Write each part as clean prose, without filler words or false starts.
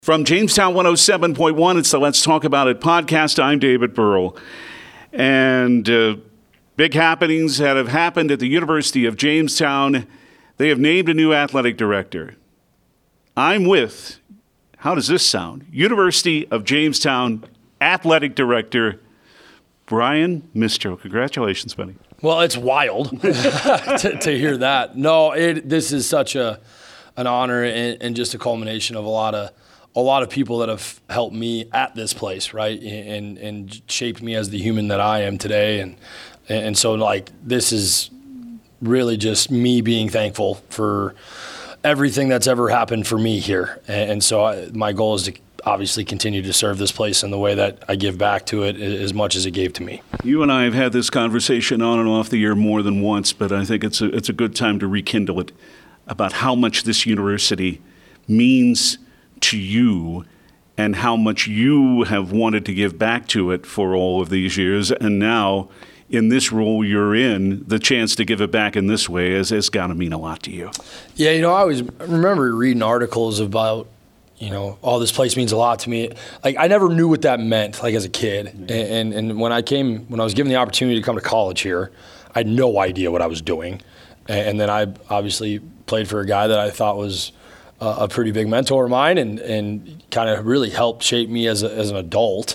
From Jamestown 107.1, it's the Let's Talk About It podcast. I'm David Burrell. And big happenings that have happened at the University of Jamestown. They have named a new athletic director. I'm with, how does this sound? University of Jamestown Athletic Director Brian Mistro. Congratulations, buddy. Well, it's wild to hear that. No, this is such an honor and just a culmination of a lot of people that have helped me at this place, right, and shaped me as the human that I am today, and so like this is really just me being thankful for everything that's ever happened for me here, and so my goal is to obviously continue to serve this place in the way that I give back to it as much as it gave to me. You and I have had this conversation on and off the air more than once, but I think it's a good time to rekindle it about how much this university means to you and how much you have wanted to give back to it for all of these years. And now, in this role you're in, the chance to give it back in this way has got to mean a lot to you. Yeah, I always remember reading articles about, this place means a lot to me. Like, I never knew what that meant, like, as a kid. And when I was given the opportunity to come to college here, I had no idea what I was doing. And then I obviously played for a guy that I thought was a pretty big mentor of mine and kind of really helped shape me as an adult.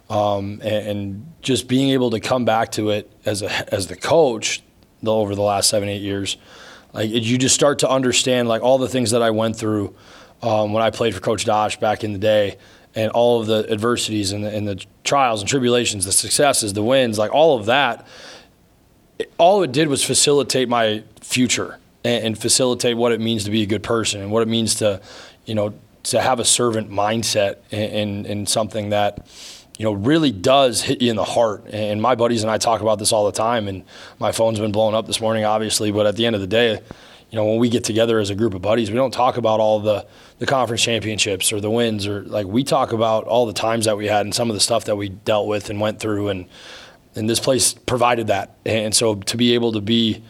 And just being able to come back to it as the coach over the last 7-8 years, like you just start to understand like all the things that I went through when I played for Coach Dosh back in the day, and all of the adversities and the trials and tribulations, the successes, the wins, like all of that. All it did was facilitate my future and facilitate what it means to be a good person and what it means to have a servant mindset and something that, really does hit you in the heart. And my buddies and I talk about this all the time, and my phone's been blowing up this morning, obviously, but at the end of the day, when we get together as a group of buddies, we don't talk about all the conference championships or the wins, or like we talk about all the times that we had and some of the stuff that we dealt with and went through, and this place provided that. And so to be able to be,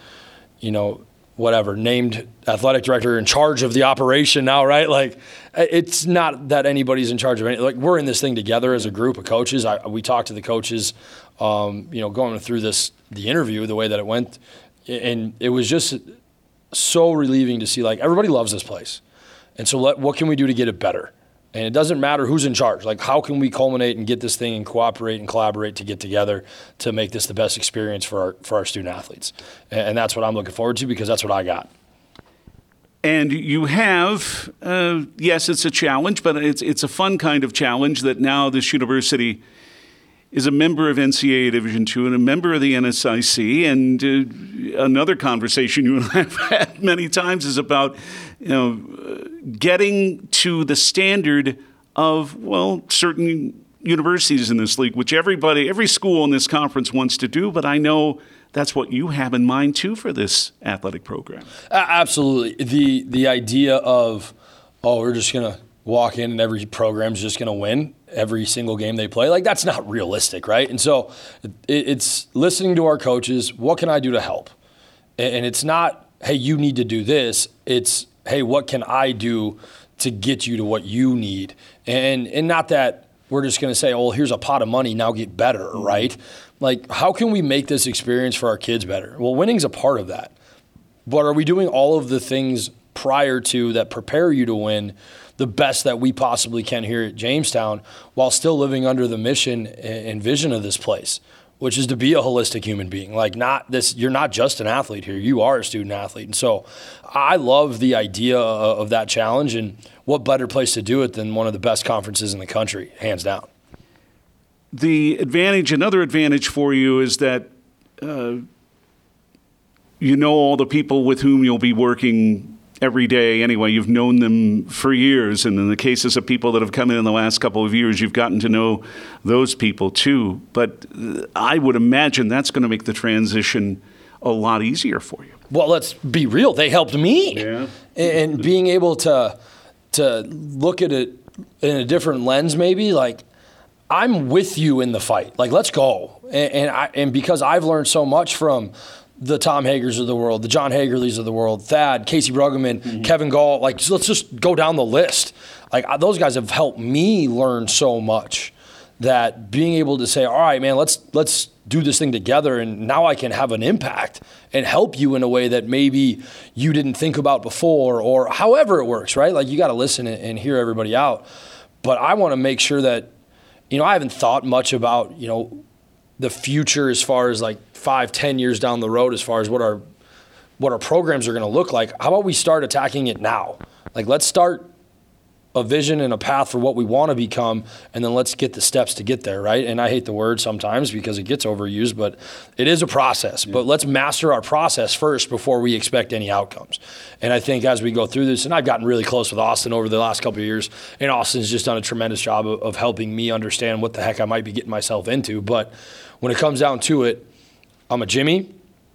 named athletic director in charge of the operation now, right? Like, it's not that anybody's in charge of anything. Like, we're in this thing together as a group of coaches. We talked to the coaches, going through the interview, the way that it went, and it was just so relieving to see, like, everybody loves this place. And so what can we do to get it better? And it doesn't matter who's in charge. Like, how can we culminate and get this thing and cooperate and collaborate to get together to make this the best experience for our student athletes? And that's what I'm looking forward to, because that's what I got. And you have, yes, it's a challenge, but it's a fun kind of challenge that now this university is a member of NCAA Division II and a member of the NSIC. And another conversation you and I have had many times is about, getting to the standard of, certain universities in this league, which every school in this conference wants to do. But I know that's what you have in mind, too, for this athletic program. Absolutely. The idea of, we're just going to walk in and every program's just going to win every single game they play, like, that's not realistic, right? And so it's listening to our coaches. What can I do to help? And it's not, hey, you need to do this. It's, hey, what can I do to get you to what you need? And not that we're just going to say, here's a pot of money, now get better, right? Like, how can we make this experience for our kids better? Well, winning's a part of that. But are we doing all of the things prior to that prepare you to win the best that we possibly can here at Jamestown, while still living under the mission and vision of this place, which is to be a holistic human being? Like, you're not just an athlete here, you are a student athlete. And so I love the idea of that challenge, and what better place to do it than one of the best conferences in the country, hands down. Another advantage for you is that all the people with whom you'll be working every day anyway. You've known them for years, and in the cases of people that have come in the last couple of years, you've gotten to know those people too. But I would imagine that's going to make the transition a lot easier for you. Well, let's be real. They helped me. Yeah. And being able to look at it in a different lens, maybe, like, I'm with you in the fight. Like, let's go. And because I've learned so much from the Tom Hagers of the world, the John Hagerleys of the world, Thad, Casey Bruggeman, Kevin Gall, like, so let's just go down the list. Like those guys have helped me learn so much that being able to say, all right, man, let's do this thing together, and now I can have an impact and help you in a way that maybe you didn't think about before, or however it works, right? Like you got to listen and hear everybody out. But I want to make sure that, I haven't thought much about, the future as far as like 5-10 years down the road, as far as what our programs are going to look like. How about we start attacking it now? Like let's start a vision and a path for what we want to become, and then let's get the steps to get there, right? And I hate the word sometimes because it gets overused, but it is a process. Yeah. But let's master our process first before we expect any outcomes. And I think as we go through this, and I've gotten really close with Austin over the last couple of years, and Austin's just done a tremendous job of helping me understand what the heck I might be getting myself into. But when it comes down to it, I'm a Jimmy.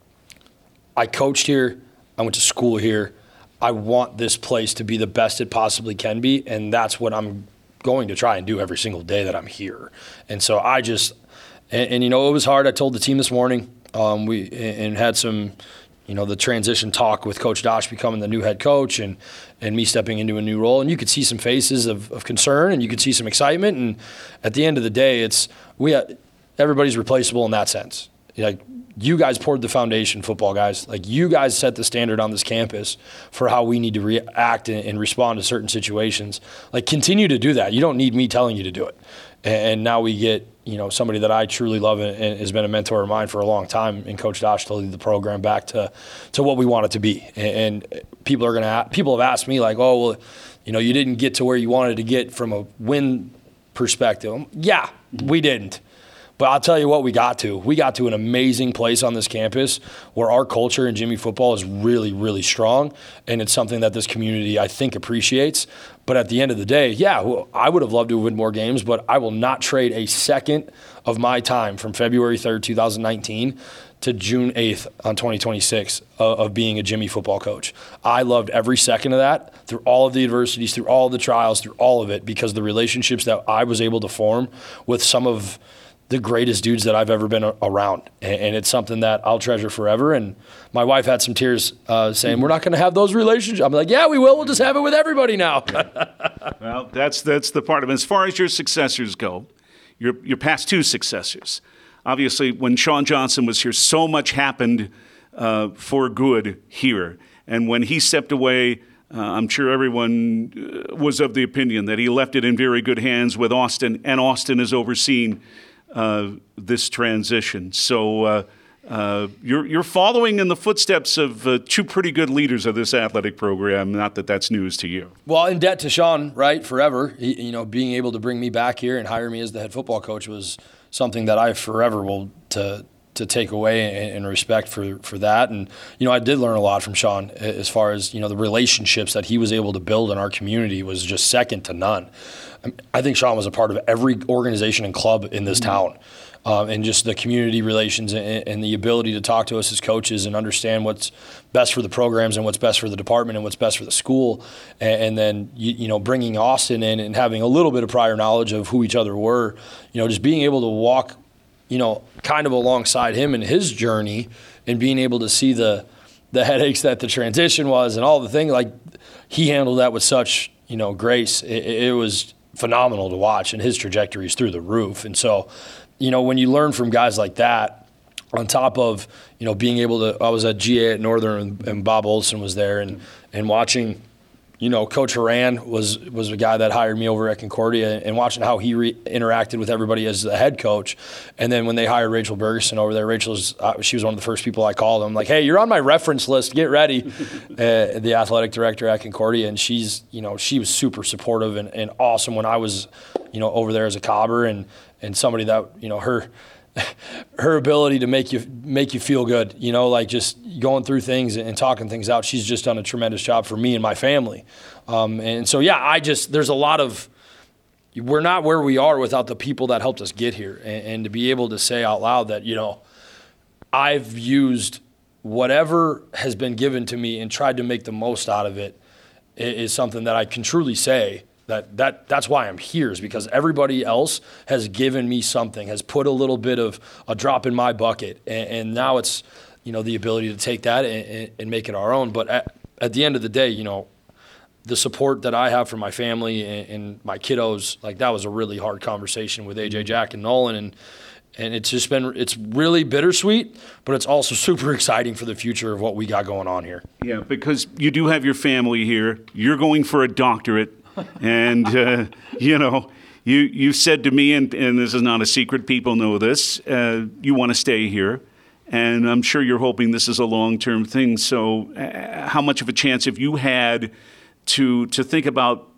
I coached here. I went to school here. I want this place to be the best it possibly can be, and that's what I'm going to try and do every single day that I'm here. And so I just, and it was hard. I told the team this morning, we had some, the transition talk with Coach Dosh becoming the new head coach and me stepping into a new role, and you could see some faces of concern, and you could see some excitement. And at the end of the day, everybody's replaceable in that sense. Like, you guys poured the foundation, football guys. Like, you guys set the standard on this campus for how we need to react and respond to certain situations. Like, continue to do that. You don't need me telling you to do it. And now we get, somebody that I truly love and has been a mentor of mine for a long time, in Coach Dosh, to lead the program back to what we want it to be. And people have asked me, like, oh, well, you didn't get to where you wanted to get from a win perspective. Yeah, we didn't. But I'll tell you what we got to. We got to an amazing place on this campus where our culture in Jimmy football is really, really strong, and it's something that this community, I think, appreciates. But at the end of the day, I would have loved to win more games, but I will not trade a second of my time from February 3rd, 2019 to June 8th on 2026 of being a Jimmy football coach. I loved every second of that, through all of the adversities, through all of the trials, through all of it, because the relationships that I was able to form with some of the greatest dudes that I've ever been around. And it's something that I'll treasure forever. And my wife had some tears saying, we're not going to have those relationships. I'm like, yeah, we will. We'll just have it with everybody now. Well, that's the part of it. As far as your successors go, your past two successors. Obviously, when Sean Johnson was here, so much happened for good here. And when he stepped away, I'm sure everyone was of the opinion that he left it in very good hands with Austin, and Austin has overseen this transition. So you're following in the footsteps of two pretty good leaders of this athletic program. Not that that's news to you. Well, in debt to Sean, right, forever. Being able to bring me back here and hire me as the head football coach was something that I forever will to take away and respect for that. And, I did learn a lot from Sean as far as, the relationships that he was able to build in our community was just second to none. I think Sean was a part of every organization and club in this town. And just the community relations and the ability to talk to us as coaches and understand what's best for the programs and what's best for the department and what's best for the school. And then, bringing Austin in and having a little bit of prior knowledge of who each other were, just being able to walk, kind of alongside him in his journey and being able to see the headaches that the transition was and all the things. Like, he handled that with such, grace. It was phenomenal to watch, and his trajectory is through the roof. And so, when you learn from guys like that, on top of, being able to, I was at GA at Northern and Bob Olson was there, and watching, Coach Horan was a guy that hired me over at Concordia, and watching how he interacted with everybody as the head coach. And then when they hired Rachel Bergeson over there, she was one of the first people I called. I'm like, hey, you're on my reference list. Get ready. The athletic director at Concordia, and she was super supportive and awesome when I was, over there as a Cobber, and somebody that, her ability to make you feel good, like just going through things and talking things out. She's just done a tremendous job for me and my family. And so, there's a lot of, we're not where we are without the people that helped us get here. And to be able to say out loud that, I've used whatever has been given to me and tried to make the most out of it is something that I can truly say that's why I'm here, is because everybody else has given me something, has put a little bit of a drop in my bucket, and now it's the ability to take that and make it our own. But at the end of the day, the support that I have from my family and my kiddos, like that was a really hard conversation with AJ, Jack, and Nolan, and it's really bittersweet, but it's also super exciting for the future of what we got going on here. Yeah, because you do have your family here. You're going for a doctorate, and you said to me, and this is not a secret, people know this, you want to stay here, and I'm sure you're hoping this is a long-term thing. So how much of a chance have you had to think about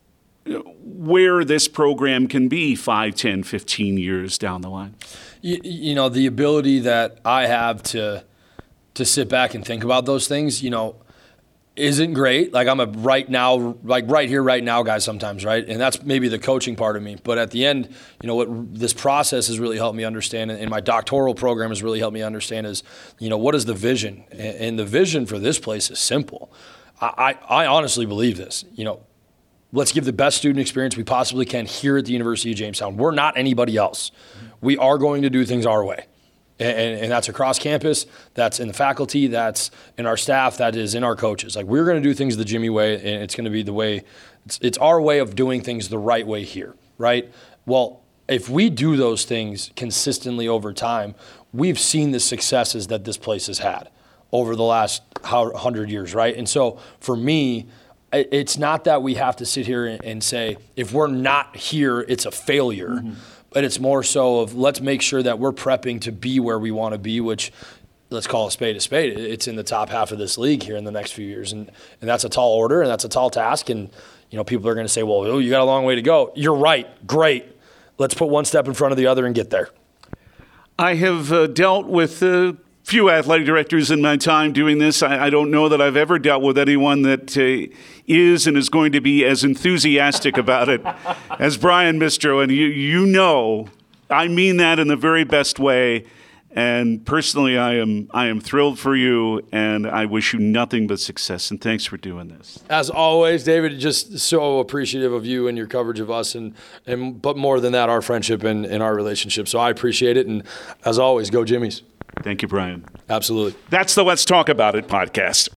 where this program can be 5, 10, 15 years down the line? The ability that I have to sit back and think about those things, isn't great. Like I'm a right here, right now guy sometimes, right? And that's maybe the coaching part of me. But at the end, what this process has really helped me understand, and my doctoral program has really helped me understand is, what is the vision? And the vision for this place is simple. I honestly believe this, let's give the best student experience we possibly can here at the University of Jamestown. We're not anybody else. We are going to do things our way. And that's across campus, that's in the faculty, that's in our staff, that is in our coaches. Like we're going to do things the Jimmy way, and it's going to be the way, it's our way of doing things the right way here, right? Well, if we do those things consistently over time, we've seen the successes that this place has had over the last 100 years, right? And so for me, it's not that we have to sit here and say, if we're not here, it's a failure. Mm-hmm. But it's more so of let's make sure that we're prepping to be where we want to be, which let's call a spade a spade. It's in the top half of this league here in the next few years. And that's a tall order and that's a tall task. And, people are going to say, well, you got a long way to go. You're right. Great. Let's put one step in front of the other and get there. I have dealt with few athletic directors in my time doing this. I don't know that I've ever dealt with anyone that is and is going to be as enthusiastic about it as Brian Mistro. And I mean that in the very best way. And personally, I am thrilled for you, and I wish you nothing but success. And thanks for doing this. As always, David, just so appreciative of you and your coverage of us, but more than that, our friendship and our relationship. So I appreciate it. And as always, go Jimmies. Thank you, Brian. Absolutely. That's the Let's Talk About It podcast.